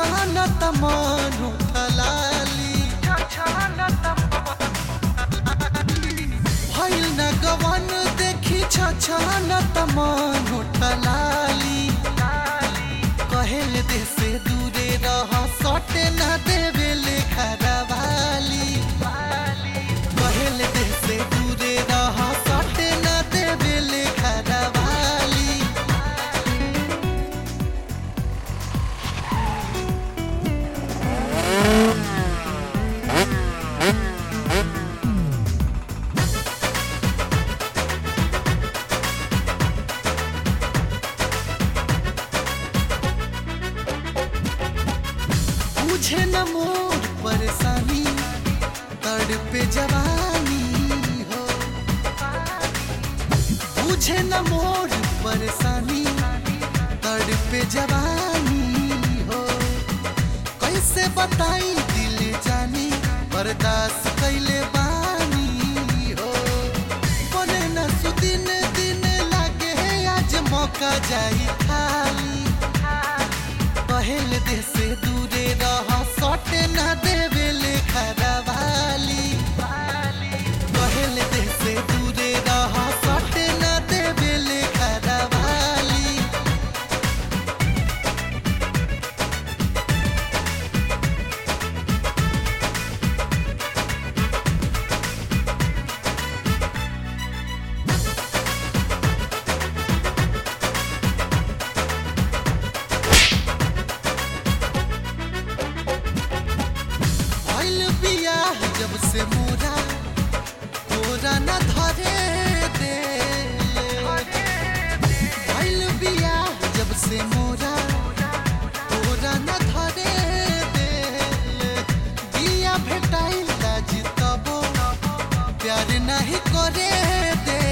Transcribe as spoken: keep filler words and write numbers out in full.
छछाना tamanu थलाली भइल न गवन देखी छछाना तमानु थलाली कहेल देह से दूरे रह सटे न देवे ले खरवाली कहेल देह से दूरे रह सटे न देवे ले खरवाली बुझे न मोर परेशानी तड़पे जवानी हो बुझे न मोर परेशानी तड़पे जवानी हो कैसे बताई दिल जानी बर्दाश्त कैले बानी हो बने न सुदिन दिन लागे आज मौका जाई खाली कहेल देह से दूरे रह सटे न देवे ले खरवाली कहेल देह से दूरे रह सटे न देवे ले खरवाली जब से मोरा तोरा न धरे दे भइल बिया जब से मोरा तोरा न धरे दे बिया भेटाइल लाज तबो प्यार नहीं करे दे